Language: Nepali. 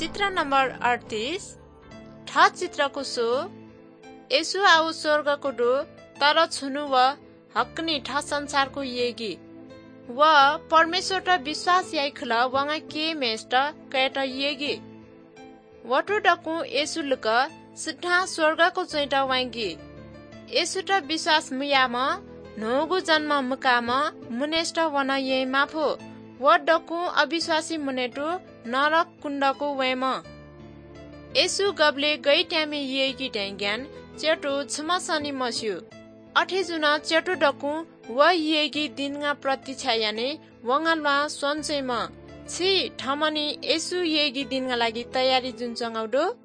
चित्र नम्बर 38 ठा चित्रको सो यसु आउ स्वर्गको डो तर छुनु व हक्कनी ठा संसारको येगी व परमेश्वर त विश्वास याइखल वंगा के मेष्ट कैट येगी वटु डकु यसु लुक सिद्धा स्वर्गको चैटा वांगी यसु त विश्वास मुयाम नोगु जन्म मुकाम मुनेष्ट वन ये माफो व डकु अविश्वासी मुनेटु नरक कुण्डको वेम यसु गबले गई ट्यामी येगी ढ्याङ्ग्यान चेटु छमसनी मस्यु 8 जुन चेटु डकु व येगी दिनगा प्रतीक्षा याने वंगलवा सोन्चेम छि ठमनी यसु येगी दिनगा लागि तयारी जुन चंगाउडो